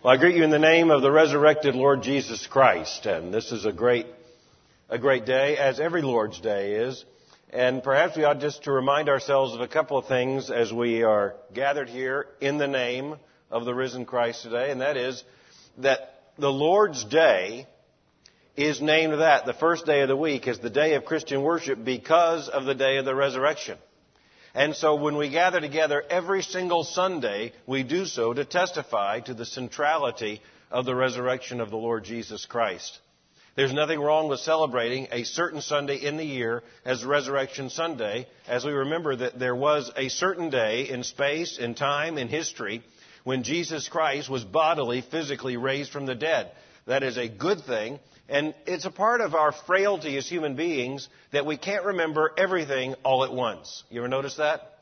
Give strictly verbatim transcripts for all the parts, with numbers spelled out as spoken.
Well, I greet you in the name of the resurrected Lord Jesus Christ, and this is a great, a great day, as every Lord's Day is. And perhaps we ought just to remind ourselves of a couple of things as we are gathered here in the name of the risen Christ today, and that is that the Lord's Day is named that, the first day of the week, as the day of Christian worship because of the day of the resurrection. And so when we gather together every single Sunday, we do so to testify to the centrality of the resurrection of the Lord Jesus Christ. There's nothing wrong with celebrating a certain Sunday in the year as Resurrection Sunday, as we remember that there was a certain day in space, in time, in history, when Jesus Christ was bodily, physically raised from the dead. That is a good thing. And it's a part of our frailty as human beings that we can't remember everything all at once. You ever notice that?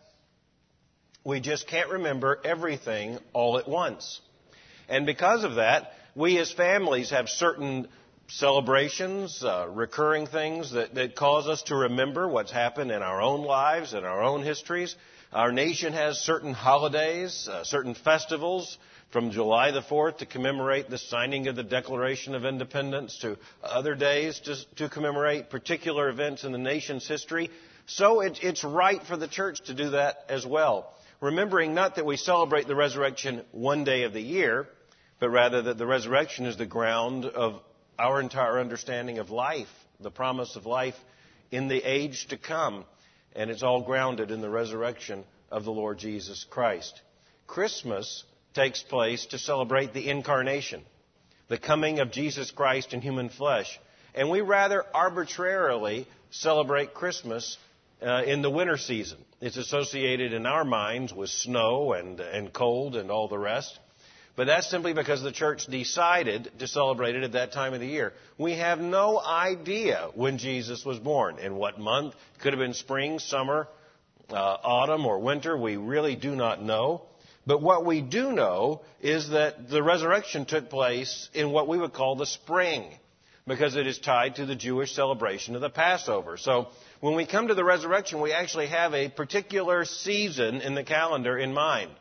We just can't remember everything all at once. And because of that, we as families have certain celebrations, uh, recurring things that, that cause us to remember what's happened in our own lives and our own histories. Our nation has certain holidays, uh, certain festivals, from July the fourth to commemorate the signing of the Declaration of Independence to other days to, to commemorate particular events in the nation's history. So it, it's right for the church to do that as well. Remembering not that we celebrate the resurrection one day of the year, but rather that the resurrection is the ground of our entire understanding of life, the promise of life in the age to come. And it's all grounded in the resurrection of the Lord Jesus Christ. Christmas takes place to celebrate the incarnation, the coming of Jesus Christ in human flesh. And we rather arbitrarily celebrate Christmas uh, in the winter season. It's associated in our minds with snow and, and cold and all the rest. But that's simply because the church decided to celebrate it at that time of the year. We have no idea when Jesus was born, in what month. It could have been spring, summer, uh, autumn, or winter. We really do not know. But what we do know is that the resurrection took place in what we would call the spring, because it is tied to the Jewish celebration of the Passover. So when we come to the resurrection, we actually have a particular season in the calendar in mind.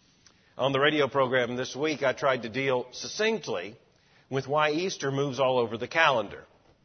On the radio program this week, I tried to deal succinctly with why Easter moves all over the calendar.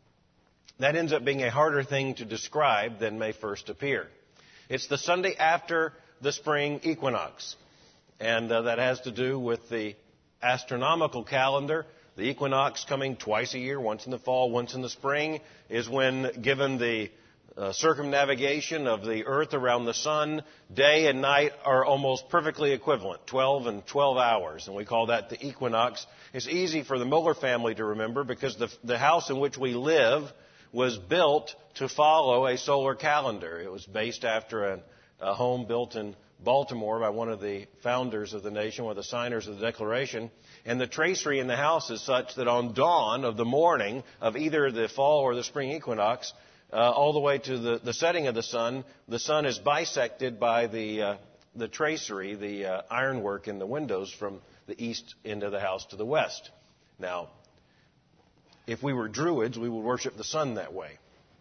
That ends up being a harder thing to describe than may first appear. It's the Sunday after the spring equinox. And uh, that has to do with the astronomical calendar. The equinox coming twice a year, once in the fall, once in the spring, is when, given the uh, circumnavigation of the earth around the sun, day and night are almost perfectly equivalent, twelve and twelve hours. And we call that the equinox. It's easy for the Miller family to remember because the, the house in which we live was built to follow a solar calendar. It was based after a, a home built in Baltimore by one of the founders of the nation, one of the signers of the Declaration. And the tracery in the house is such that on dawn of the morning of either the fall or the spring equinox, uh, all the way to the, the setting of the sun, the sun is bisected by the, uh, the tracery, the uh, ironwork in the windows from the east end of the house to the west. Now, if we were Druids, we would worship the sun that way.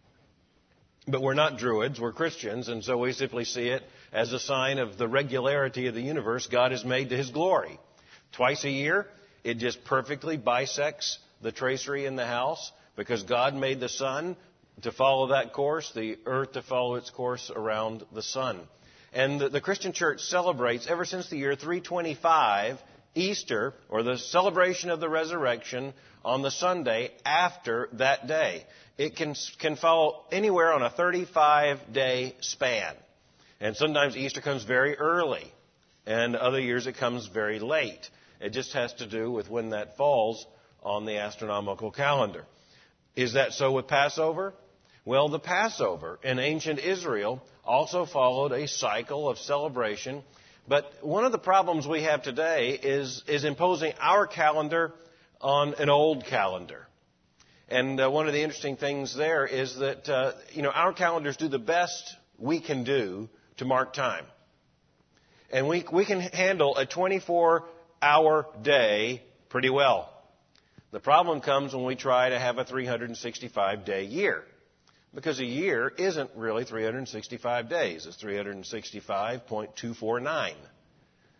But we're not Druids, we're Christians, and so we simply see it as a sign of the regularity of the universe God has made to His glory. Twice a year, it just perfectly bisects the tracery in the house because God made the sun to follow that course, the earth to follow its course around the sun. And the, the Christian church celebrates, ever since the year three twenty-five, Easter, or the celebration of the resurrection, on the Sunday after that day. It can, can fall anywhere on a thirty-five day span. And sometimes Easter comes very early, and other years it comes very late. It just has to do with when that falls on the astronomical calendar. Is that so with Passover? Well, the Passover in ancient Israel also followed a cycle of celebration. But one of the problems we have today is, is imposing our calendar on an old calendar. And uh, one of the interesting things there is that, uh, you know, our calendars do the best we can do to mark time. And we, we can handle a twenty-four hour day pretty well. The problem comes when we try to have a three hundred sixty-five day year. Because a year isn't really three hundred sixty-five days. It's three hundred sixty-five point two four nine.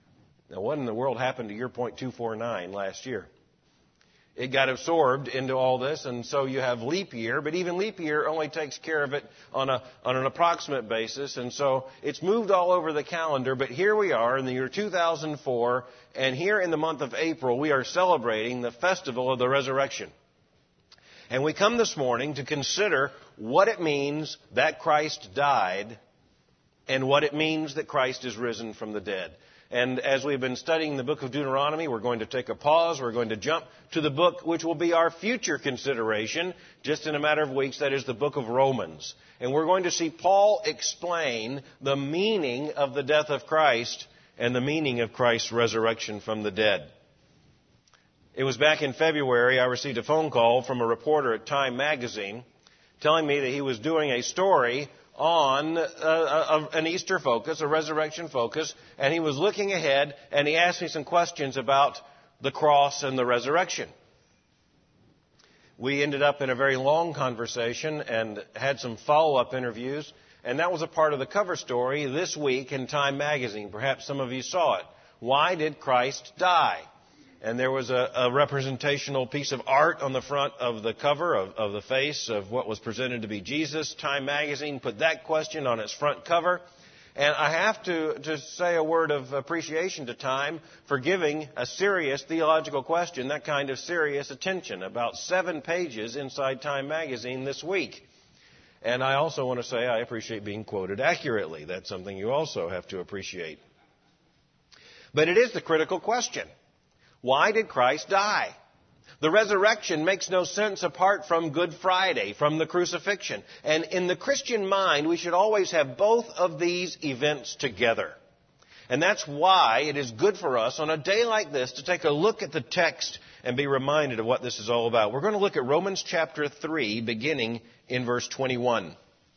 Now, what in the world happened to year point two four nine last year? It got absorbed into all this, and so you have leap year, but even leap year only takes care of it on a on an approximate basis, and so it's moved all over the calendar, but here we are in the year two thousand four, and here in the month of April, we are celebrating the festival of the resurrection. And we come this morning to consider what it means that Christ died and what it means that Christ is risen from the dead. And as we've been studying the book of Deuteronomy, we're going to take a pause. We're going to jump to the book which will be our future consideration just in a matter of weeks. That is the book of Romans. And we're going to see Paul explain the meaning of the death of Christ and the meaning of Christ's resurrection from the dead. It was back in February I received a phone call from a reporter at Time magazine telling me that he was doing a story on a, a, an Easter focus, a resurrection focus, and he was looking ahead, and he asked me some questions about the cross and the resurrection. We ended up in a very long conversation and had some follow-up interviews, and that was a part of the cover story this week in Time magazine. Perhaps some of you saw it. Why did Christ die? And there was a, a representational piece of art on the front of the cover of, of the face of what was presented to be Jesus. Time magazine put that question on its front cover. And I have to, to say a word of appreciation to Time for giving a serious theological question that kind of serious attention. About seven pages inside Time magazine this week. And I also want to say I appreciate being quoted accurately. That's something you also have to appreciate. But it is the critical question. Why did Christ die? The resurrection makes no sense apart from Good Friday, from the crucifixion. And in the Christian mind, we should always have both of these events together. And that's why it is good for us on a day like this to take a look at the text and be reminded of what this is all about. We're going to look at Romans chapter three, beginning in verse twenty-one.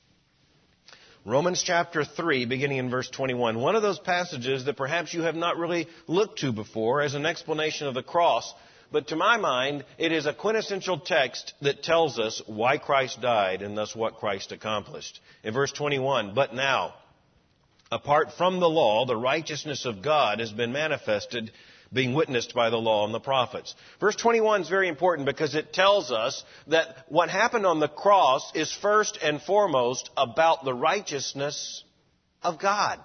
Romans chapter three, beginning in verse twenty-one. One of those passages that perhaps you have not really looked to before as an explanation of the cross. But to my mind, it is a quintessential text that tells us why Christ died and thus what Christ accomplished. In verse twenty-one, but now, apart from the law, the righteousness of God has been manifested, being witnessed by the law and the prophets. Verse twenty-one is very important because it tells us that what happened on the cross is first and foremost about the righteousness of God.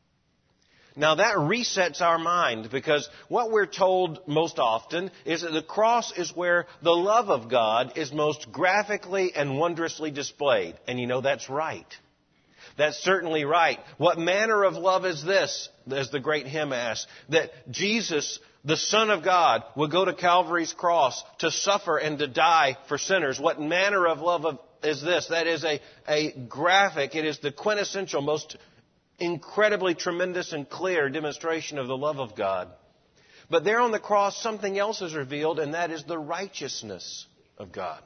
Now that resets our mind because what we're told most often is that the cross is where the love of God is most graphically and wondrously displayed. And you know that's right. That's certainly right. What manner of love is this, as the great hymn asks, that Jesus, the Son of God, would go to Calvary's cross to suffer and to die for sinners. What manner of love of, is this? That is a, a graphic, it is the quintessential, most incredibly tremendous and clear demonstration of the love of God. But there on the cross, something else is revealed, and that is the righteousness of God.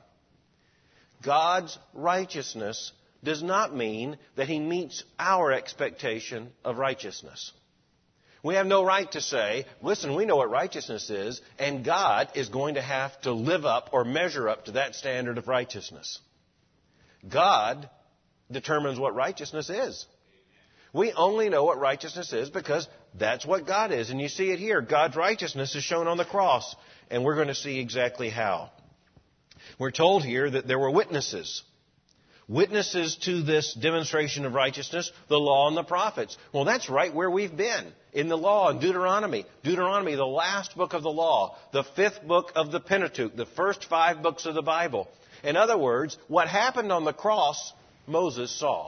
God's righteousness does not mean that He meets our expectation of righteousness. We have no right to say, listen, we know what righteousness is, and God is going to have to live up or measure up to that standard of righteousness. God determines what righteousness is. We only know what righteousness is because that's what God is. And you see it here. God's righteousness is shown on the cross, and we're going to see exactly how. We're told here that there were witnesses. Witnesses to this demonstration of righteousness, the law and the prophets. Well, that's right where we've been, in the law, in Deuteronomy. Deuteronomy, the last book of the law, the fifth book of the Pentateuch, the first five books of the Bible. In other words, what happened on the cross, Moses saw.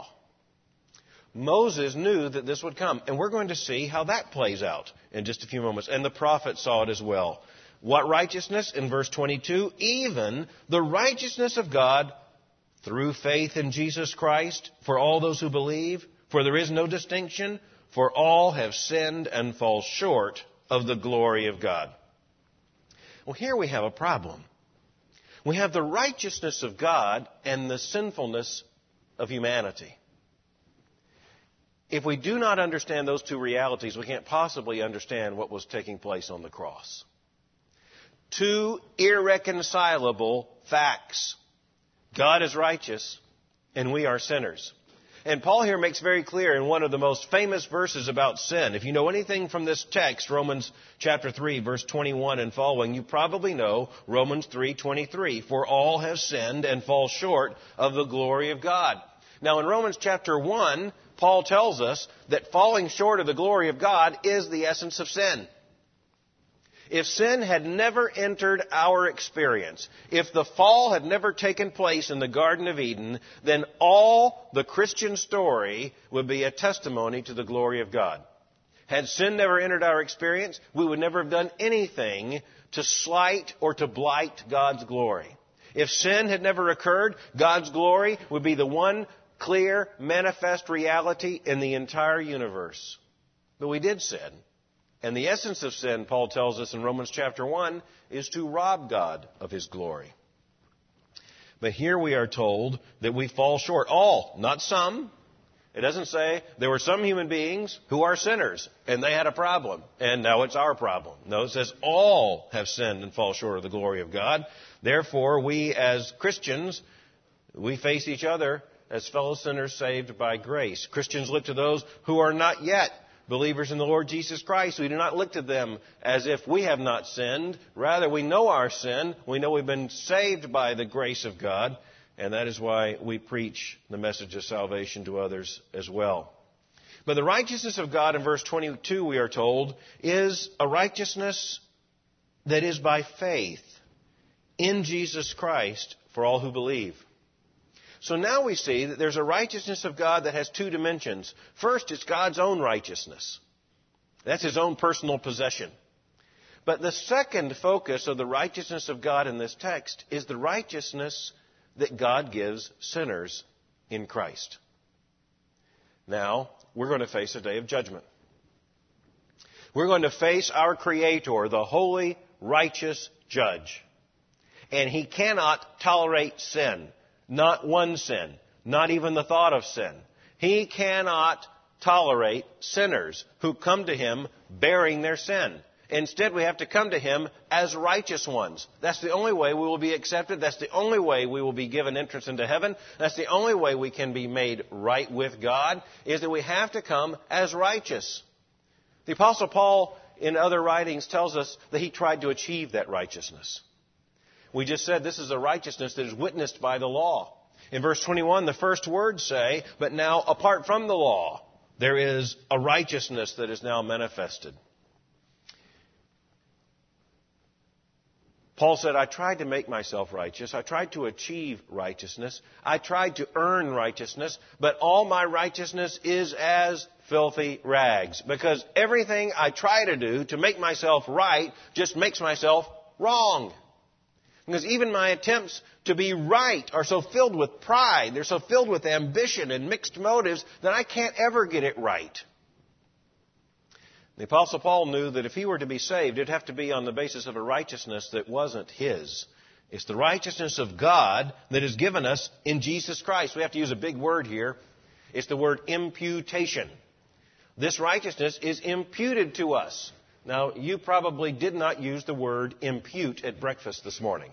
Moses knew that this would come, and we're going to see how that plays out in just a few moments. And the prophets saw it as well. What righteousness? In verse twenty-two, even the righteousness of God through faith in Jesus Christ, for all those who believe, for there is no distinction, for all have sinned and fall short of the glory of God. Well, here we have a problem. We have the righteousness of God and the sinfulness of humanity. If we do not understand those two realities, we can't possibly understand what was taking place on the cross. Two irreconcilable facts. God is righteous, and we are sinners. And Paul here makes very clear in one of the most famous verses about sin. If you know anything from this text, Romans chapter three, verse twenty-one and following, you probably know Romans three twenty-three. For all have sinned and fall short of the glory of God. Now in Romans chapter one, Paul tells us that falling short of the glory of God is the essence of sin. If sin had never entered our experience, if the fall had never taken place in the Garden of Eden, then all the Christian story would be a testimony to the glory of God. Had sin never entered our experience, we would never have done anything to slight or to blight God's glory. If sin had never occurred, God's glory would be the one clear, manifest reality in the entire universe. But we did sin. And the essence of sin, Paul tells us in Romans chapter one, is to rob God of His glory. But here we are told that we fall short. All, not some. It doesn't say there were some human beings who are sinners and they had a problem and now it's our problem. No, it says all have sinned and fall short of the glory of God. Therefore, we as Christians, we face each other as fellow sinners saved by grace. Christians look to those who are not yet believers in the Lord Jesus Christ. We do not look to them as if we have not sinned. Rather, we know our sin. We know we've been saved by the grace of God. And that is why we preach the message of salvation to others as well. But the righteousness of God in verse twenty-two, we are told, is a righteousness that is by faith in Jesus Christ for all who believe. So now we see that there's a righteousness of God that has two dimensions. First, it's God's own righteousness. That's His own personal possession. But the second focus of the righteousness of God in this text is the righteousness that God gives sinners in Christ. Now, we're going to face a day of judgment. We're going to face our Creator, the holy, righteous judge. And He cannot tolerate sin. Not one sin. Not even the thought of sin. He cannot tolerate sinners who come to Him bearing their sin. Instead, we have to come to Him as righteous ones. That's the only way we will be accepted. That's the only way we will be given entrance into heaven. That's the only way we can be made right with God, is that we have to come as righteous. The Apostle Paul, in other writings, tells us that he tried to achieve that righteousness. We just said this is a righteousness that is witnessed by the law. In verse twenty-one, the first words say, but now apart from the law, there is a righteousness that is now manifested. Paul said, I tried to make myself righteous. I tried to achieve righteousness. I tried to earn righteousness, but all my righteousness is as filthy rags. Because everything I try to do to make myself right just makes myself wrong. Because even my attempts to be right are so filled with pride, they're so filled with ambition and mixed motives that I can't ever get it right. The Apostle Paul knew that if he were to be saved, it'd have to be on the basis of a righteousness that wasn't his. It's the righteousness of God that is given us in Jesus Christ. We have to use a big word here. It's the word imputation. This righteousness is imputed to us. Now, you probably did not use the word impute at breakfast this morning.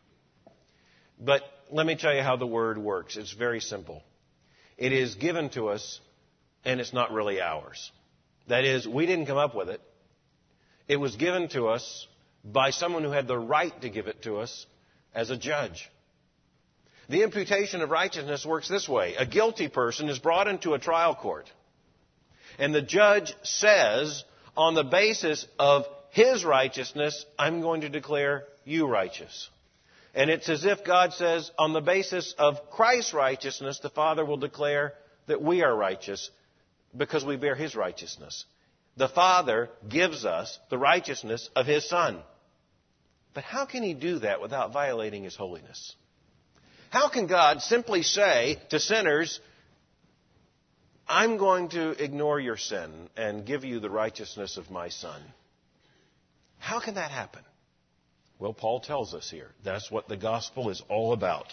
But let me tell you how the word works. It's very simple. It is given to us, and it's not really ours. That is, we didn't come up with it. It was given to us by someone who had the right to give it to us as a judge. The imputation of righteousness works this way. A guilty person is brought into a trial court, and the judge says, on the basis of his righteousness, I'm going to declare you righteous. And it's as if God says, on the basis of Christ's righteousness, the Father will declare that we are righteous because we bear His righteousness. The Father gives us the righteousness of His Son. But how can He do that without violating His holiness? How can God simply say to sinners, I'm going to ignore your sin and give you the righteousness of my Son? How can that happen? Well, Paul tells us here. That's what the gospel is all about.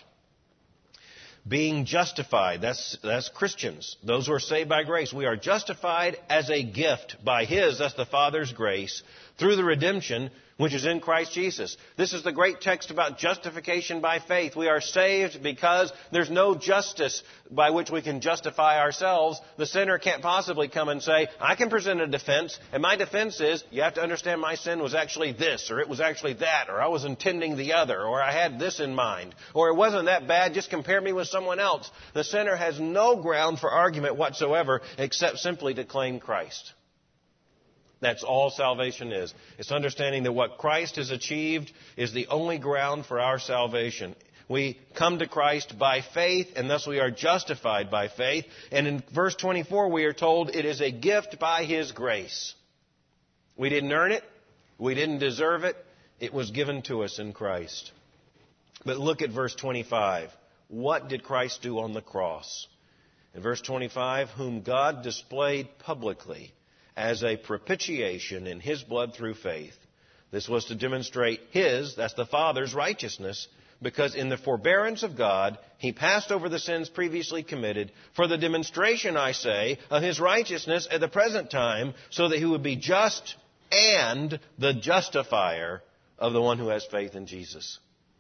Being justified, that's, that's Christians, those who are saved by grace. We are justified as a gift by His, that's the Father's grace, through the redemption which is in Christ Jesus. This is the great text about justification by faith. We are saved because there's no justice by which we can justify ourselves. The sinner can't possibly come and say, I can present a defense, and my defense is, you have to understand my sin was actually this, or it was actually that, or I was intending the other, or I had this in mind, or it wasn't that bad, just compare me with someone else. The sinner has no ground for argument whatsoever except simply to claim Christ. That's all salvation is. It's understanding that what Christ has achieved is the only ground for our salvation. We come to Christ by faith, and thus we are justified by faith. And in verse twenty-four, we are told it is a gift by His grace. We didn't earn it. We didn't deserve it. It was given to us in Christ. But look at verse twenty-five. What did Christ do on the cross? In verse twenty-five, whom God displayed publicly as a propitiation in His blood through faith. This was to demonstrate His, that's the Father's, righteousness, because in the forbearance of God, He passed over the sins previously committed for the demonstration, I say, of His righteousness at the present time, so that He would be just and the justifier of the one who has faith in Jesus.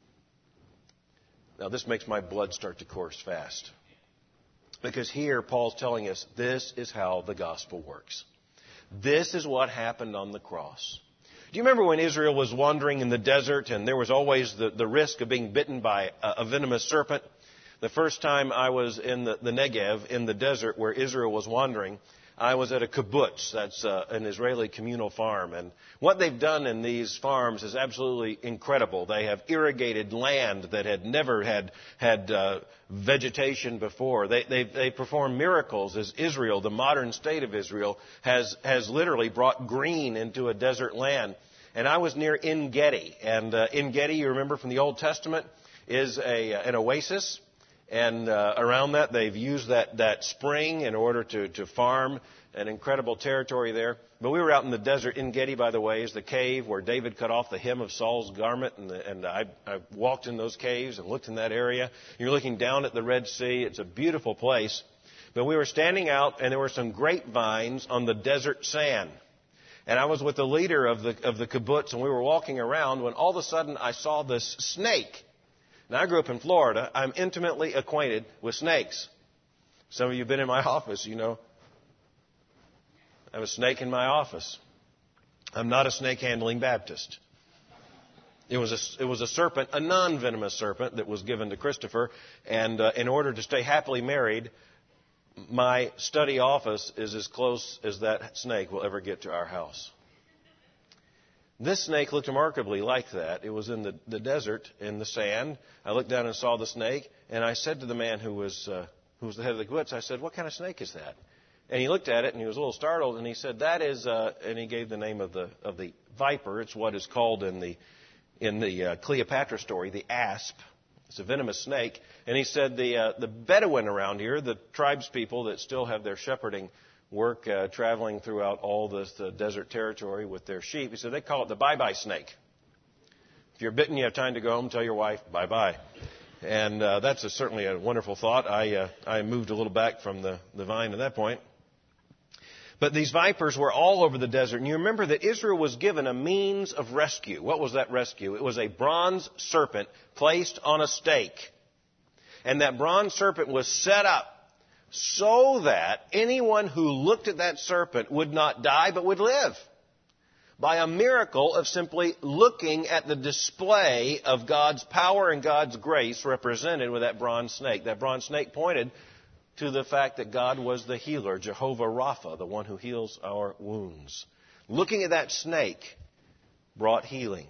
Now, this makes my blood start to course fast. Because here, Paul's telling us this is how the gospel works. This is what happened on the cross. Do you remember when Israel was wandering in the desert and there was always the, the risk of being bitten by a, a venomous serpent? The first time I was in the, the Negev, in the desert where Israel was wandering, I was at a kibbutz, that's uh, an Israeli communal farm. And what they've done in these farms is absolutely incredible. They have irrigated land that had never had had uh, vegetation before. They, they, they perform miracles as Israel, the modern state of Israel, has, has literally brought green into a desert land. And I was near En Gedi. And uh, En Gedi, you remember from the Old Testament, is a, an oasis. And uh, around that, they've used that, that spring in order to, to farm an incredible territory there. But we were out in the desert. En Gedi, by the way, is the cave where David cut off the hem of Saul's garment. And, the, and I, I walked in those caves and looked in that area. You're looking down at the Red Sea. It's a beautiful place. But we were standing out, and there were some grapevines on the desert sand. And I was with the leader of the, of the kibbutz, and we were walking around when all of a sudden I saw this snake. Now, I grew up in Florida. I'm intimately acquainted with snakes. Some of you have been in my office, you know. I have a snake in my office. I'm not a snake-handling Baptist. It was a, it was a serpent, a non-venomous serpent that was given to Christopher. And uh, in order to stay happily married, my study office is as close as that snake will ever get to our house. This snake looked remarkably like that. It was in the, the desert, in the sand. I looked down and saw the snake, and I said to the man who was uh, who was the head of the kibbutz, I said, what kind of snake is that? And he looked at it, and he was a little startled, and he said, that is, uh, and he gave the name of the of the viper. It's what is called in the in the uh, Cleopatra story, the asp. It's a venomous snake. And he said the uh, the Bedouin around here, the tribes people that still have their shepherding work uh, traveling throughout all this uh, desert territory with their sheep. He said they call it the bye-bye snake. If you're bitten, you have time to go home, tell your wife bye-bye. And uh, that's a, certainly a wonderful thought. I uh, I moved a little back from the, the vine at that point. But these vipers were all over the desert. And you remember that Israel was given a means of rescue. What was that rescue? It was a bronze serpent placed on a stake. And that bronze serpent was set up so that anyone who looked at that serpent would not die but would live. By a miracle of simply looking at the display of God's power and God's grace represented with that bronze snake. That bronze snake pointed to the fact that God was the healer, Jehovah Rapha, the one who heals our wounds. Looking at that snake brought healing.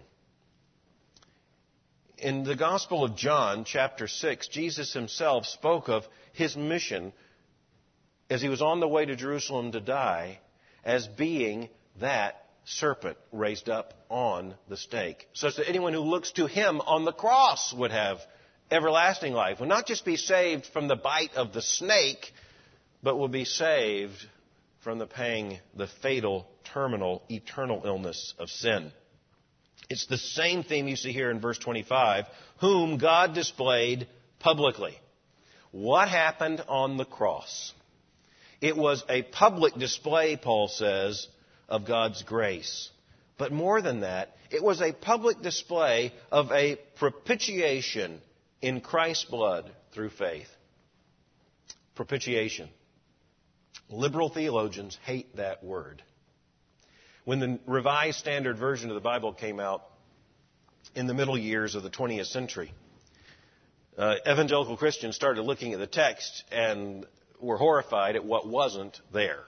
In the Gospel of John, chapter six, Jesus himself spoke of his mission as he was on the way to Jerusalem to die as being that serpent raised up on the stake, such that anyone who looks to him on the cross would have everlasting life, will not just be saved from the bite of the snake, but will be saved from the pang, the fatal, terminal, eternal illness of sin. It's the same theme you see here in verse twenty-five, whom God displayed publicly. What happened on the cross? It was a public display, Paul says, of God's grace. But more than that, it was a public display of a propitiation in Christ's blood through faith. Propitiation. Liberal theologians hate that word. When the Revised Standard Version of the Bible came out in the middle years of the twentieth century, uh, evangelical Christians started looking at the text and were horrified at what wasn't there.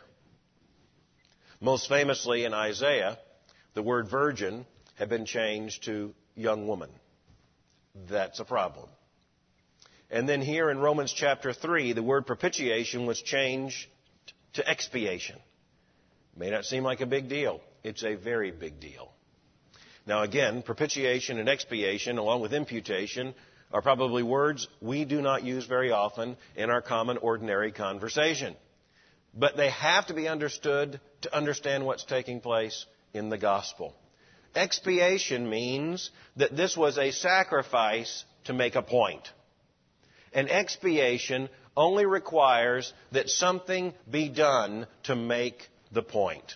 Most famously in Isaiah, the word virgin had been changed to young woman. That's a problem. And then here in Romans chapter three, the word propitiation was changed to expiation. May not seem like a big deal. It's a very big deal. Now again, propitiation and expiation, along with imputation, are probably words we do not use very often in our common, ordinary conversation. But they have to be understood to understand what's taking place in the gospel. Expiation means that this was a sacrifice to make a point. And expiation only requires that something be done to make the point.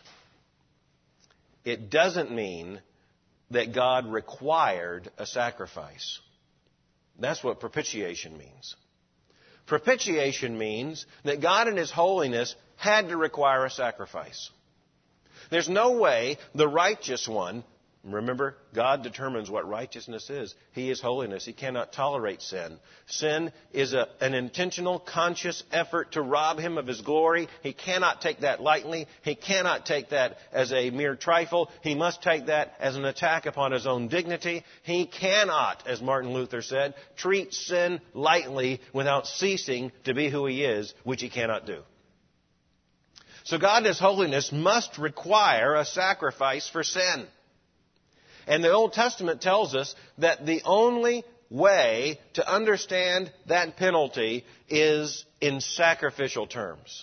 It doesn't mean that God required a sacrifice. That's what propitiation means. Propitiation means that God in His holiness had to require a sacrifice. There's no way the righteous one, remember, God determines what righteousness is. He is holiness. He cannot tolerate sin. Sin is a, an intentional, conscious effort to rob Him of His glory. He cannot take that lightly. He cannot take that as a mere trifle. He must take that as an attack upon His own dignity. He cannot, as Martin Luther said, treat sin lightly without ceasing to be who He is, which He cannot do. So God in His holiness must require a sacrifice for sin. And the Old Testament tells us that the only way to understand that penalty is in sacrificial terms.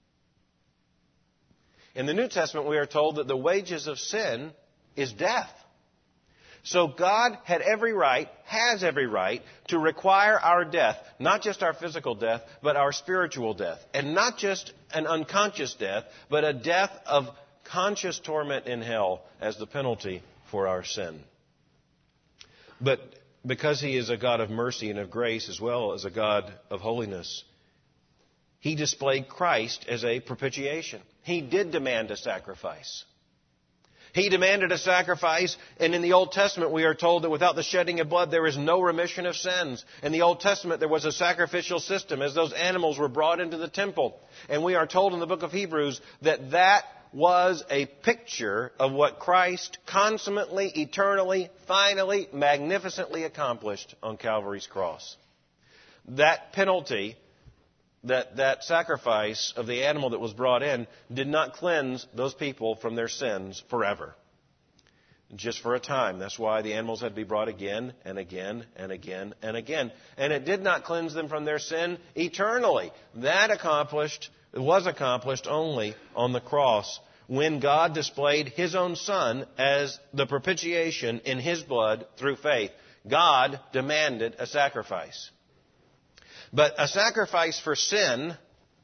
In the New Testament, we are told that the wages of sin is death. So God had every right, has every right, to require our death, not just our physical death, but our spiritual death. And not just an unconscious death, but a death of conscious torment in hell as the penalty for our sin. But because He is a God of mercy and of grace as well as a God of holiness, He displayed Christ as a propitiation. He did demand a sacrifice. He demanded a sacrifice, and in the Old Testament we are told that without the shedding of blood there is no remission of sins. In the Old Testament there was a sacrificial system as those animals were brought into the temple. And we are told in the book of Hebrews that that was a picture of what Christ consummately, eternally, finally, magnificently accomplished on Calvary's cross. That penalty, that, that sacrifice of the animal that was brought in, did not cleanse those people from their sins forever. Just for a time. That's why the animals had to be brought again and again and again and again. And it did not cleanse them from their sin eternally. That accomplished, it was accomplished only on the cross, when God displayed His own Son as the propitiation in His blood through faith. God demanded a sacrifice. But a sacrifice for sin,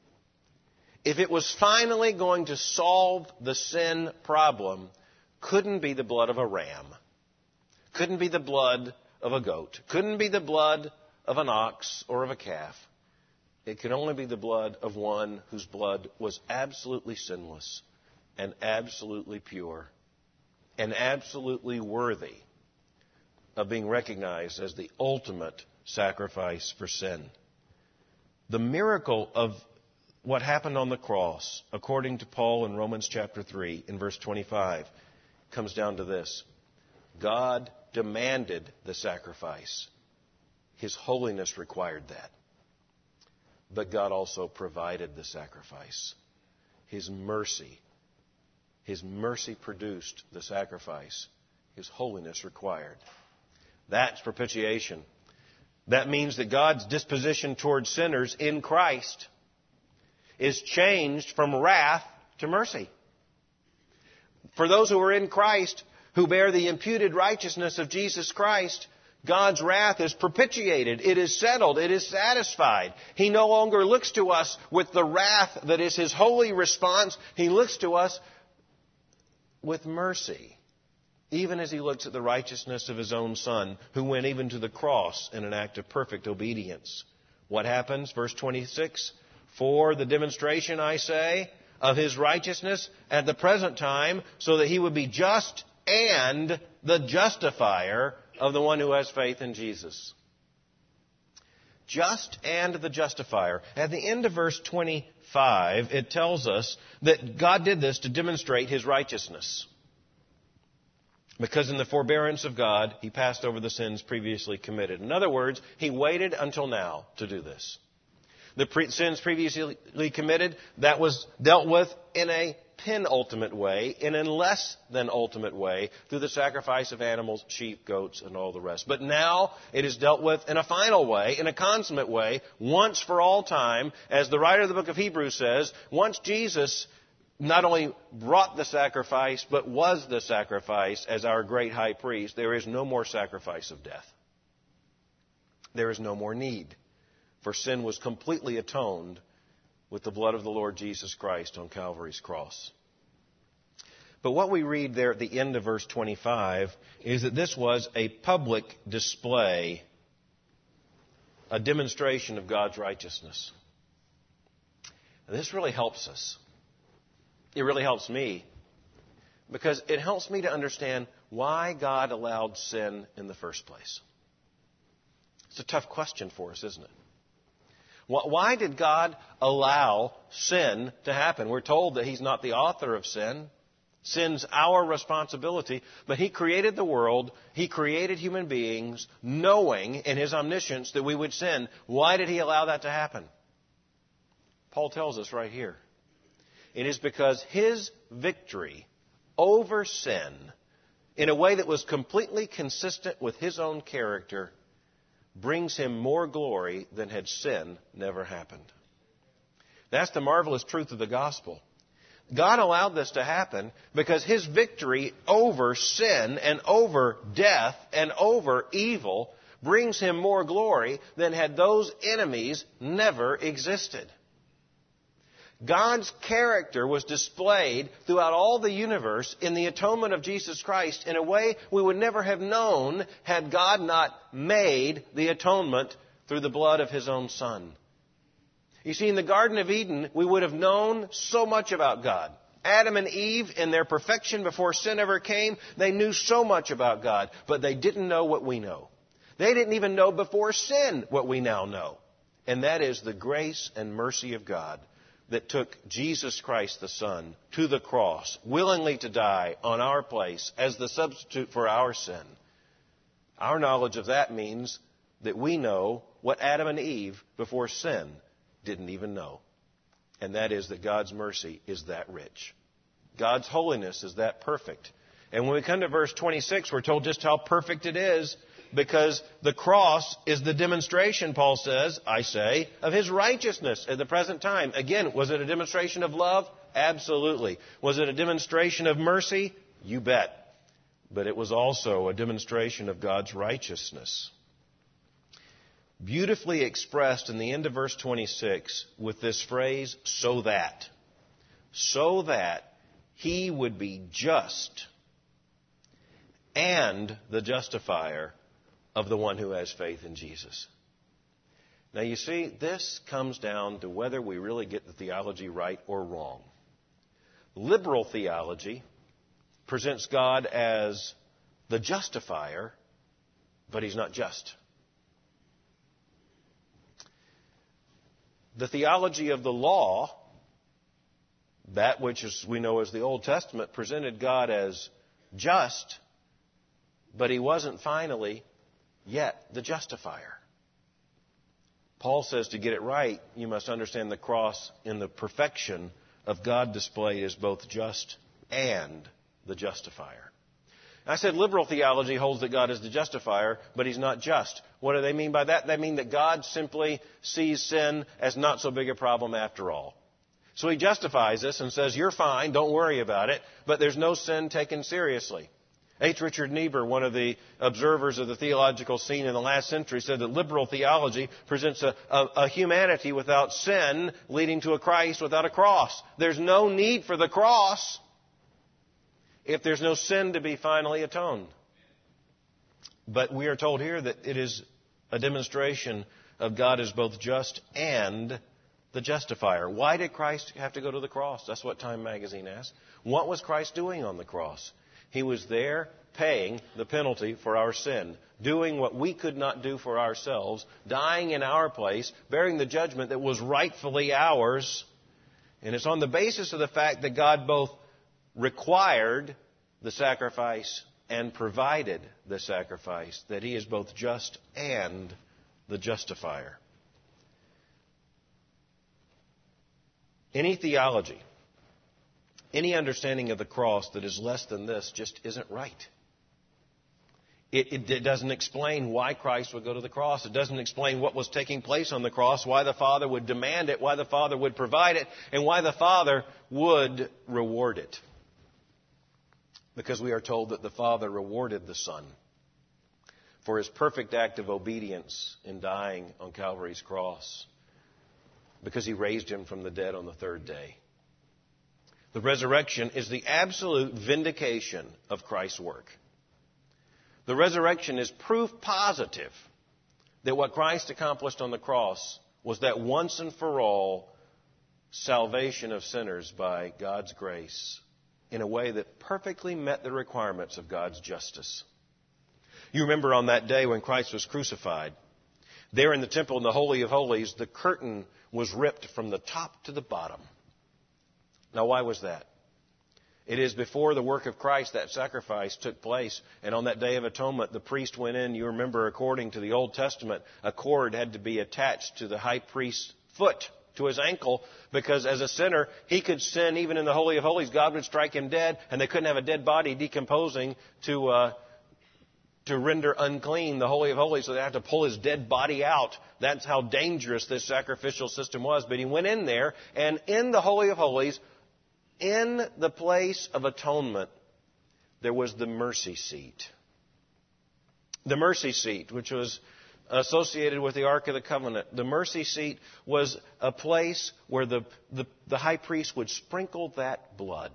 if it was finally going to solve the sin problem, couldn't be the blood of a ram. Couldn't be the blood of a goat. Couldn't be the blood of an ox or of a calf. It could only be the blood of one whose blood was absolutely sinless and absolutely pure and absolutely worthy of being recognized as the ultimate sacrifice for sin. The miracle of what happened on the cross, according to Paul in Romans chapter three, in verse twenty-five, comes down to this. God demanded the sacrifice. His holiness required that. But God also provided the sacrifice. His mercy. His mercy produced the sacrifice. His holiness required. That's propitiation. That means that God's disposition towards sinners in Christ is changed from wrath to mercy. For those who are in Christ, who bear the imputed righteousness of Jesus Christ, God's wrath is propitiated. It is settled. It is satisfied. He no longer looks to us with the wrath that is His holy response. He looks to us with mercy even as he looks at the righteousness of his own Son, who went even to the cross in an act of perfect obedience. What happens? Verse twenty-six, for the demonstration, I say, of his righteousness at the present time, so that he would be just and the justifier of the one who has faith in Jesus. Just and the justifier. At the end of verse twenty-five, it tells us that God did this to demonstrate his righteousness. Because in the forbearance of God, he passed over the sins previously committed. In other words, he waited until now to do this. The pre- sins previously committed, that was dealt with in a penultimate way, in a less than ultimate way, through the sacrifice of animals, sheep, goats, and all the rest. But now it is dealt with in a final way, in a consummate way, once for all time. As the writer of the book of Hebrews says, once Jesus not only brought the sacrifice, but was the sacrifice as our great high priest, there is no more sacrifice of death. There is no more need. For sin was completely atoned with the blood of the Lord Jesus Christ on Calvary's cross. But what we read there at the end of verse twenty-five is that this was a public display, a demonstration of God's righteousness. And this really helps us. It really helps me, because it helps me to understand why God allowed sin in the first place. It's a tough question for us, isn't it? Why did God allow sin to happen? We're told that he's not the author of sin. Sin's our responsibility. But he created the world. He created human beings knowing in his omniscience that we would sin. Why did he allow that to happen? Paul tells us right here. It is because his victory over sin, in a way that was completely consistent with his own character, brings him more glory than had sin never happened. That's the marvelous truth of the gospel. God allowed this to happen because his victory over sin and over death and over evil brings him more glory than had those enemies never existed. God's character was displayed throughout all the universe in the atonement of Jesus Christ in a way we would never have known had God not made the atonement through the blood of his own Son. You see, in the Garden of Eden, we would have known so much about God. Adam and Eve, in their perfection before sin ever came, they knew so much about God, but they didn't know what we know. They didn't even know before sin what we now know. And that is the grace and mercy of God that took Jesus Christ the Son to the cross, willingly to die on our place as the substitute for our sin. Our knowledge of that means that we know what Adam and Eve before sin didn't even know. And that is that God's mercy is that rich. God's holiness is that perfect. And when we come to verse twenty-six, we're told just how perfect it is, because the cross is the demonstration, Paul says, I say, of his righteousness at the present time. Again, was it a demonstration of love? Absolutely. Was it a demonstration of mercy? You bet. But it was also a demonstration of God's righteousness. Beautifully expressed in the end of verse twenty-six with this phrase, so that. So that he would be just and the justifier of the one who has faith in Jesus. Now you see, this comes down to whether we really get the theology right or wrong. Liberal theology presents God as the justifier, but he's not just. The theology of the law, that which is, we know as the Old Testament, presented God as just, but he wasn't finally yet the justifier. Paul says to get it right, you must understand the cross in the perfection of God displayed as both just and the justifier. I said liberal theology holds that God is the justifier, but he's not just. What do they mean by that? They mean that God simply sees sin as not so big a problem after all. So he justifies us and says, you're fine, don't worry about it, but there's no sin taken seriously. H. Richard Niebuhr, one of the observers of the theological scene in the last century, said that liberal theology presents a, a, a humanity without sin leading to a Christ without a cross. There's no need for the cross. if there's no sin to be finally atoned. But we are told here that it is a demonstration of God as both just and the justifier. Why did Christ have to go to the cross? That's what Time magazine asked. What was Christ doing on the cross? He was there paying the penalty for our sin, doing what we could not do for ourselves, dying in our place, bearing the judgment that was rightfully ours. And it's on the basis of the fact that God both required the sacrifice and provided the sacrifice that He is both just and the justifier. Any theology, any understanding of the cross that is less than this just isn't right. It, it, it doesn't explain why Christ would go to the cross. It doesn't explain what was taking place on the cross, why the Father would demand it, why the Father would provide it, and why the Father would reward it. Because we are told that the Father rewarded the Son for His perfect act of obedience in dying on Calvary's cross, because He raised Him from the dead on the third day. The resurrection is the absolute vindication of Christ's work. The resurrection is proof positive that what Christ accomplished on the cross was that once and for all salvation of sinners by God's grace in a way that perfectly met the requirements of God's justice. You remember on that day when Christ was crucified, there in the temple in the Holy of Holies, the curtain was ripped from the top to the bottom. Now, why was that? It is before the work of Christ that sacrifice took place. And on that Day of Atonement, the priest went in. You remember, according to the Old Testament, a cord had to be attached to the high priest's foot, to his ankle, because as a sinner, he could sin even in the Holy of Holies. God would strike him dead, and they couldn't have a dead body decomposing to uh, to render unclean the Holy of Holies, so they had to pull his dead body out. That's how dangerous this sacrificial system was. But he went in there, and in the Holy of Holies, in the place of atonement, there was the mercy seat. The mercy seat, which was associated with the Ark of the Covenant. The mercy seat was a place where the, the, the high priest would sprinkle that blood.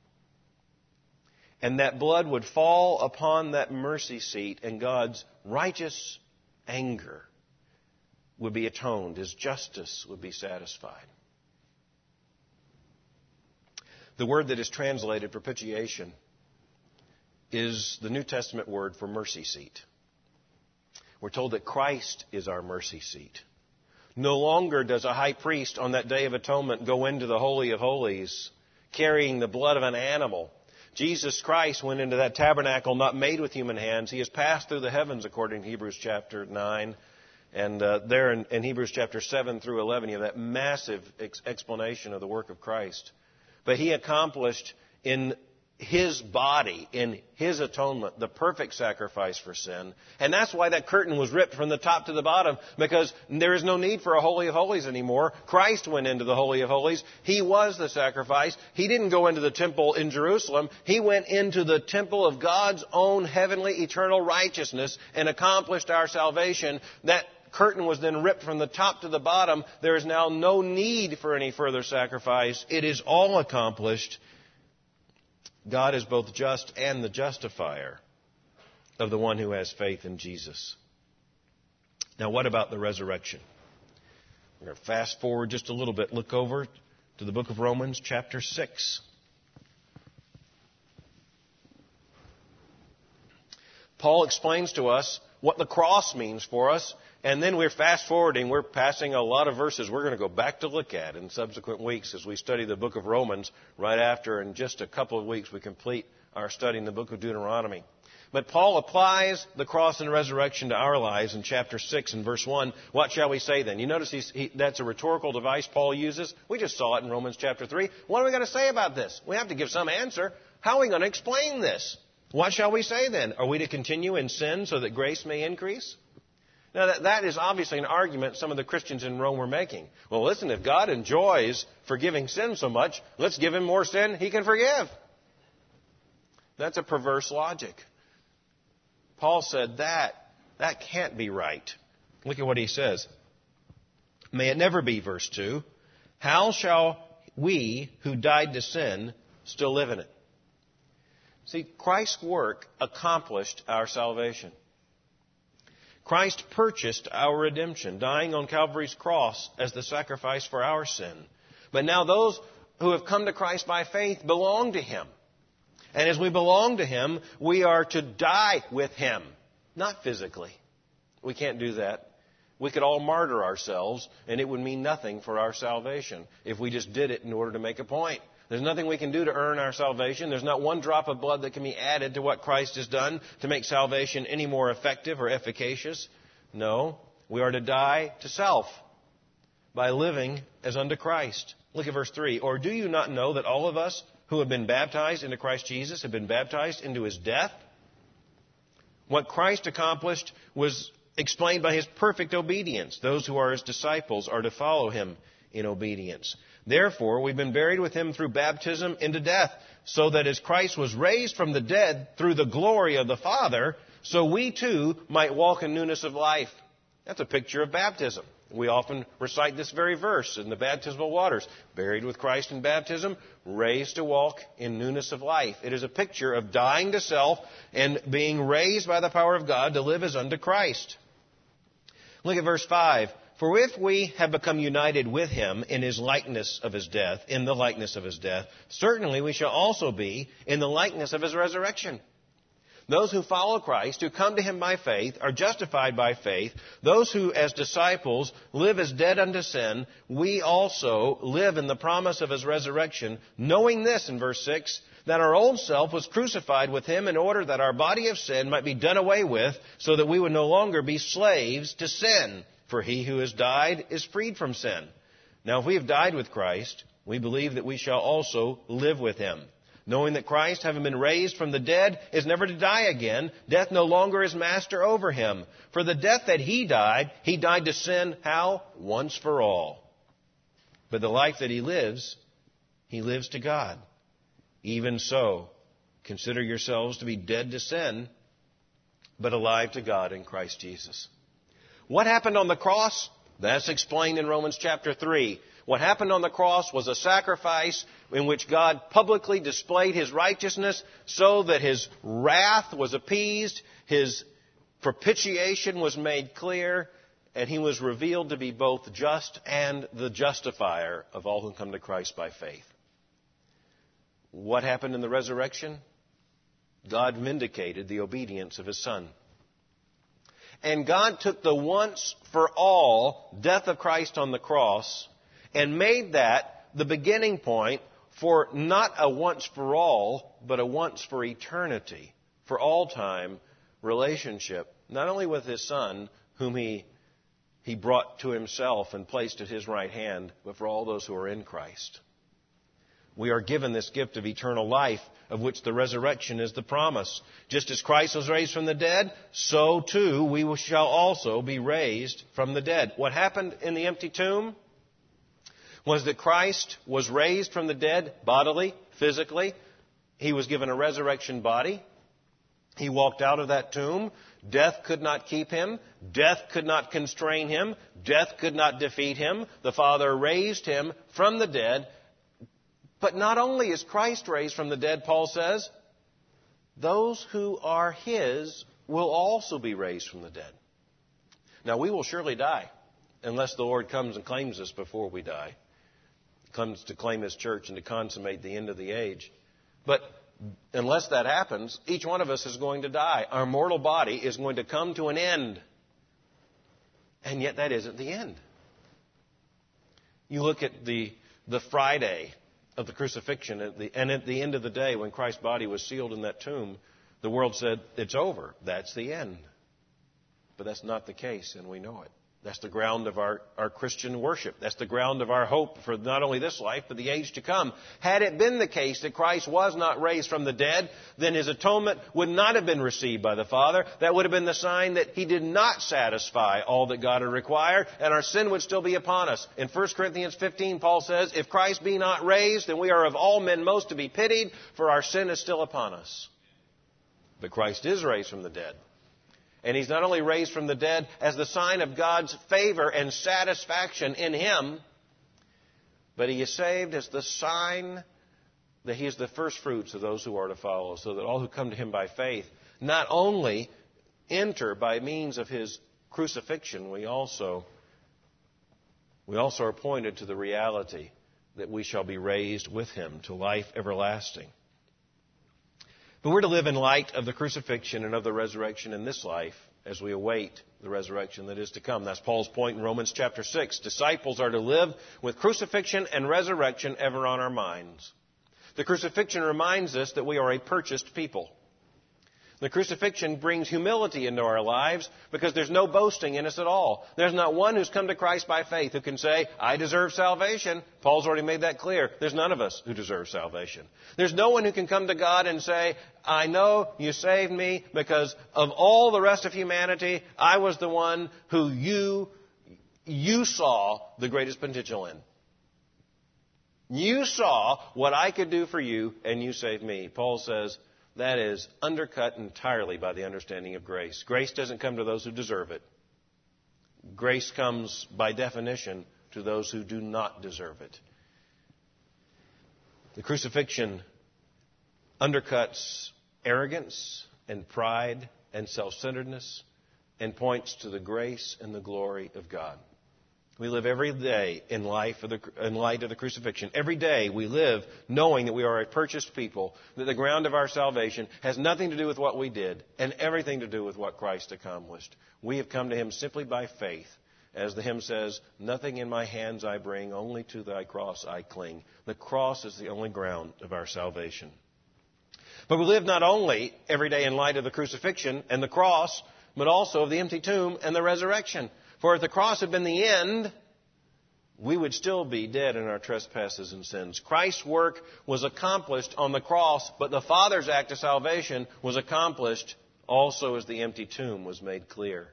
And that blood would fall upon that mercy seat, and God's righteous anger would be atoned. His justice would be satisfied. The word that is translated propitiation is the New Testament word for mercy seat. We're told that Christ is our mercy seat. No longer does a high priest on that Day of Atonement go into the Holy of Holies carrying the blood of an animal. Jesus Christ went into that tabernacle not made with human hands. He has passed through the heavens, according to Hebrews chapter nine. And uh, there in, in Hebrews chapter seven through eleven, you have that massive ex- explanation of the work of Christ. But He accomplished in His body, in His atonement, the perfect sacrifice for sin. And that's why that curtain was ripped from the top to the bottom, because there is no need for a Holy of Holies anymore. Christ went into the Holy of Holies. He was the sacrifice. He didn't go into the temple in Jerusalem. He went into the temple of God's own heavenly eternal righteousness and accomplished our salvation. That curtain was then ripped from the top to the bottom. There is now no need for any further sacrifice. It is all accomplished. God is both just and the justifier of the one who has faith in Jesus. Now, what about the resurrection? We're going to fast forward just a little bit. Look over to the book of Romans, chapter six. Paul explains to us what the cross means for us. And then we're fast forwarding. We're passing a lot of verses we're going to go back to look at in subsequent weeks as we study the book of Romans right after. In just a couple of weeks, we complete our study in the book of Deuteronomy. But Paul applies the cross and resurrection to our lives in chapter six and verse one. What shall we say then? You notice he's, he, that's a rhetorical device Paul uses. We just saw it in Romans chapter three. What are we going to say about this? We have to give some answer. How are we going to explain this? What shall we say then? Are we to continue in sin so that grace may increase? Now, that, that is obviously an argument some of the Christians in Rome were making. Well, listen, if God enjoys forgiving sin so much, let's give Him more sin He can forgive. That's a perverse logic. Paul said that, that can't be right. Look at what he says. May it never be, verse two. How shall we who died to sin still live in it? See, Christ's work accomplished our salvation. Christ purchased our redemption, dying on Calvary's cross as the sacrifice for our sin. But now those who have come to Christ by faith belong to Him. And as we belong to Him, we are to die with Him. Not physically. We can't do that. We could all martyr ourselves, and it would mean nothing for our salvation if we just did it in order to make a point. There's nothing we can do to earn our salvation. There's not one drop of blood that can be added to what Christ has done to make salvation any more effective or efficacious. No, we are to die to self by living as unto Christ. Look at verse three. Or do you not know that all of us who have been baptized into Christ Jesus have been baptized into His death? What Christ accomplished was explained by His perfect obedience. Those who are His disciples are to follow Him in obedience. Therefore, we've been buried with Him through baptism into death, so that as Christ was raised from the dead through the glory of the Father, so we too might walk in newness of life. That's a picture of baptism. We often recite this very verse in the baptismal waters. Buried with Christ in baptism, raised to walk in newness of life. It is a picture of dying to self and being raised by the power of God to live as unto Christ. Look at verse five. For if we have become united with Him in His likeness of His death, in the likeness of His death, certainly we shall also be in the likeness of His resurrection. Those who follow Christ, who come to Him by faith, are justified by faith. Those who, as disciples, live as dead unto sin, we also live in the promise of His resurrection, knowing this, in verse six, that our old self was crucified with Him in order that our body of sin might be done away with, so that we would no longer be slaves to sin. For he who has died is freed from sin. Now, if we have died with Christ, we believe that we shall also live with Him. Knowing that Christ, having been raised from the dead, is never to die again, death no longer is master over Him. For the death that He died, He died to sin, how? Once for all. But the life that He lives, He lives to God. Even so, consider yourselves to be dead to sin, but alive to God in Christ Jesus. What happened on the cross? That's explained in Romans chapter three. What happened on the cross was a sacrifice in which God publicly displayed His righteousness so that His wrath was appeased, His propitiation was made clear, and He was revealed to be both just and the justifier of all who come to Christ by faith. What happened in the resurrection? God vindicated the obedience of His Son. And God took the once-for-all death of Christ on the cross and made that the beginning point for not a once-for-all, but a once-for-eternity, for all-time relationship, not only with His Son, whom He, he brought to Himself and placed at His right hand, but for all those who are in Christ. We are given this gift of eternal life, of which the resurrection is the promise. Just as Christ was raised from the dead, so too we shall also be raised from the dead. What happened in the empty tomb was that Christ was raised from the dead bodily, physically. He was given a resurrection body. He walked out of that tomb. Death could not keep Him. Death could not constrain Him. Death could not defeat Him. The Father raised Him from the dead. But not only is Christ raised from the dead, Paul says, those who are His will also be raised from the dead. Now, we will surely die, unless the Lord comes and claims us before we die. Comes to claim His church and to consummate the end of the age. But unless that happens, each one of us is going to die. Our mortal body is going to come to an end. And yet that isn't the end. You look at the, the Friday of the crucifixion, at the, and at the end of the day, when Christ's body was sealed in that tomb, the world said, it's over. That's the end. But that's not the case, and we know it. That's the ground of our, our Christian worship. That's the ground of our hope for not only this life, but the age to come. Had it been the case that Christ was not raised from the dead, then His atonement would not have been received by the Father. That would have been the sign that He did not satisfy all that God had required, and our sin would still be upon us. In First Corinthians fifteen, Paul says, if Christ be not raised, then we are of all men most to be pitied, for our sin is still upon us. But Christ is raised from the dead. And He's not only raised from the dead as the sign of God's favor and satisfaction in Him, but He is saved as the sign that He is the first fruits of those who are to follow, so that all who come to Him by faith not only enter by means of His crucifixion, we also, we also are pointed to the reality that we shall be raised with Him to life everlasting. But we're to live in light of the crucifixion and of the resurrection in this life as we await the resurrection that is to come. That's Paul's point in Romans chapter six. Disciples are to live with crucifixion and resurrection ever on our minds. The crucifixion reminds us that we are a purchased people. The crucifixion brings humility into our lives because there's no boasting in us at all. There's not one who's come to Christ by faith who can say, I deserve salvation. Paul's already made that clear. There's none of us who deserve salvation. There's no one who can come to God and say, I know you saved me because of all the rest of humanity, I was the one who you, you saw the greatest potential in. You saw what I could do for you and you saved me. Paul says, that is undercut entirely by the understanding of grace. Grace doesn't come to those who deserve it. Grace comes, by definition, to those who do not deserve it. The crucifixion undercuts arrogance and pride and self-centeredness and points to the grace and the glory of God. We live every day in, life of the, in light of the crucifixion. Every day we live knowing that we are a purchased people, that the ground of our salvation has nothing to do with what we did and everything to do with what Christ accomplished. We have come to Him simply by faith. As the hymn says, nothing in my hands I bring, only to thy cross I cling. The cross is the only ground of our salvation. But we live not only every day in light of the crucifixion and the cross, but also of the empty tomb and the resurrection. For if the cross had been the end, we would still be dead in our trespasses and sins. Christ's work was accomplished on the cross, but the Father's act of salvation was accomplished also as the empty tomb was made clear.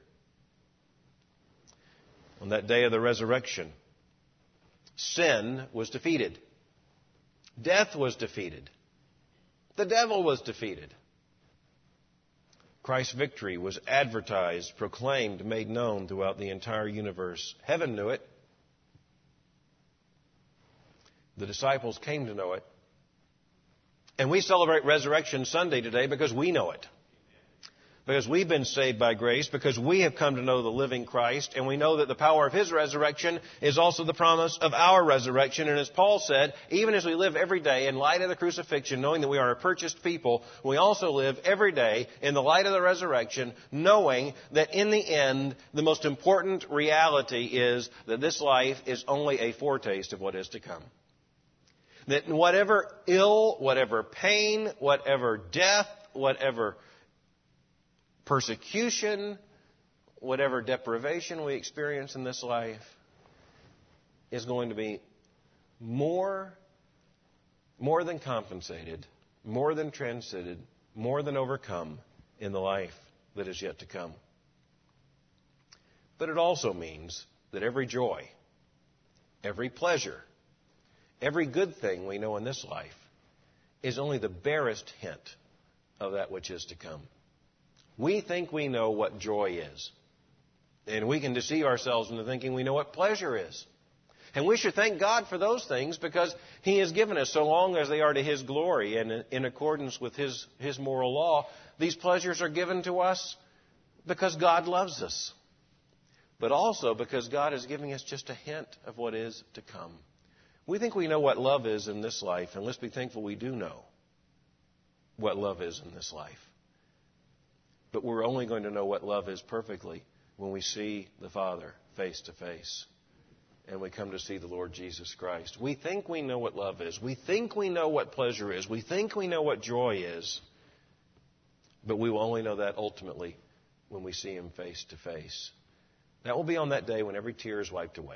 On that day of the resurrection, sin was defeated. Death was defeated. The devil was defeated. Christ's victory was advertised, proclaimed, made known throughout the entire universe. Heaven knew it. The disciples came to know it. And we celebrate Resurrection Sunday today because we know it. Because we've been saved by grace, because we have come to know the living Christ, and we know that the power of His resurrection is also the promise of our resurrection. And as Paul said, even as we live every day in light of the crucifixion, knowing that we are a purchased people, we also live every day in the light of the resurrection, knowing that in the end, the most important reality is that this life is only a foretaste of what is to come. That whatever ill, whatever pain, whatever death, whatever persecution, whatever deprivation we experience in this life is going to be more, more than compensated, more than transcended, more than overcome in the life that is yet to come. But it also means that every joy, every pleasure, every good thing we know in this life is only the barest hint of that which is to come. We think we know what joy is. And we can deceive ourselves into thinking we know what pleasure is. And we should thank God for those things because He has given us, so long as they are to His glory and in accordance with His, His moral law, these pleasures are given to us because God loves us. But also because God is giving us just a hint of what is to come. We think we know what love is in this life, and let's be thankful we do know what love is in this life. But we're only going to know what love is perfectly when we see the Father face to face and we come to see the Lord Jesus Christ. We think we know what love is. We think we know what pleasure is. We think we know what joy is. But we will only know that ultimately when we see Him face to face. That will be on that day when every tear is wiped away.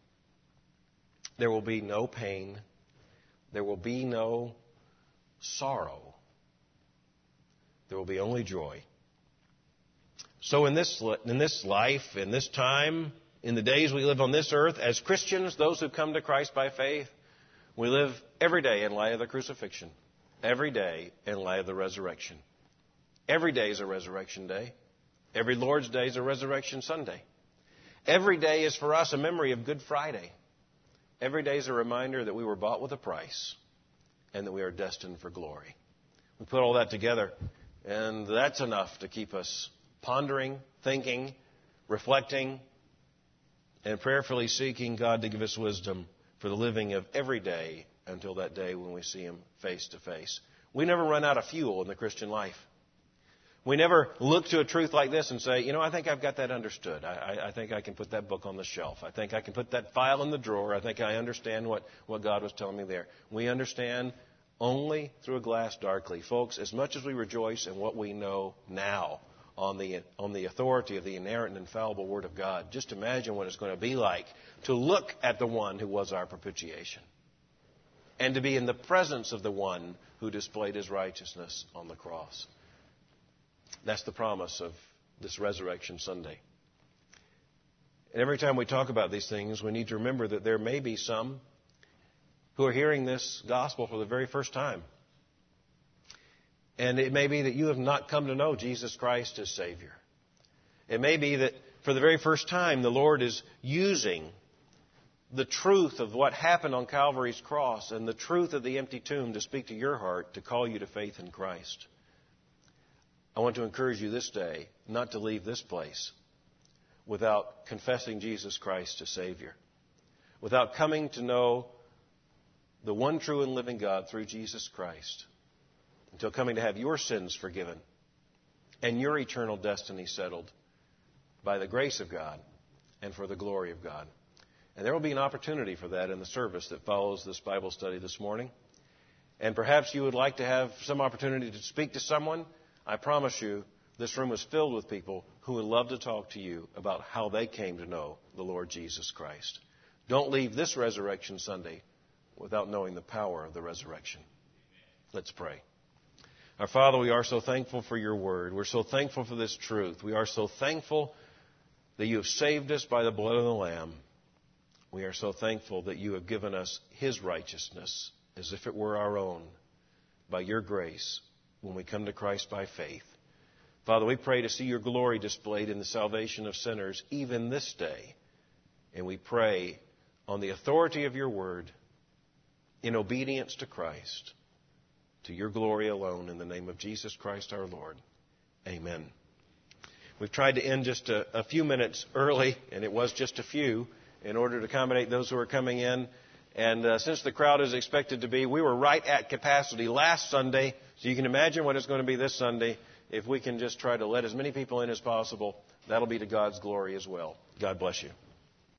There will be no pain. There will be no sorrow. There will be only joy. So in this, in this life, in this time, in the days we live on this earth, as Christians, those who come to Christ by faith, we live every day in light of the crucifixion. Every day in light of the resurrection. Every day is a resurrection day. Every Lord's Day is a resurrection Sunday. Every day is for us a memory of Good Friday. Every day is a reminder that we were bought with a price. and that we are destined for glory. We put all that together, and that's enough to keep us pondering, thinking, reflecting, and prayerfully seeking God to give us wisdom for the living of every day until that day when we see Him face to face. We never run out of fuel in the Christian life. We never look to a truth like this and say, you know, I think I've got that understood. I, I, I think I can put that book on the shelf. I think I can put that file in the drawer. I think I understand what, what God was telling me there. We understand only through a glass darkly. Folks, as much as we rejoice in what we know now on the, on the authority of the inerrant and infallible Word of God, just imagine what it's going to be like to look at the one who was our propitiation and to be in the presence of the one who displayed His righteousness on the cross. That's the promise of this Resurrection Sunday. And every time we talk about these things, we need to remember that there may be some who are hearing this gospel for the very first time. And it may be that you have not come to know Jesus Christ as Savior. It may be that for the very first time the Lord is using the truth of what happened on Calvary's cross and the truth of the empty tomb to speak to your heart, to call you to faith in Christ. I want to encourage you this day not to leave this place without confessing Jesus Christ as Savior, without coming to know the one true and living God through Jesus Christ, until coming to have your sins forgiven and your eternal destiny settled by the grace of God and for the glory of God. And there will be an opportunity for that in the service that follows this Bible study this morning. And perhaps you would like to have some opportunity to speak to someone. I promise you, this room is filled with people who would love to talk to you about how they came to know the Lord Jesus Christ. Don't leave this Resurrection Sunday without knowing the power of the resurrection. Let's pray. Our Father, we are so thankful for your word. We're so thankful for this truth. We are so thankful that you have saved us by the blood of the Lamb. We are so thankful that you have given us His righteousness as if it were our own by your grace when we come to Christ by faith. Father, we pray to see your glory displayed in the salvation of sinners even this day. And we pray on the authority of your word, in obedience to Christ, to your glory alone, in the name of Jesus Christ our Lord. Amen. We've tried to end just a, a few minutes early, and it was just a few, in order to accommodate those who are coming in. And uh, since the crowd is expected to be, we were right at capacity last Sunday, so you can imagine what it's going to be this Sunday. If we can just try to let as many people in as possible, that'll be to God's glory as well. God bless you.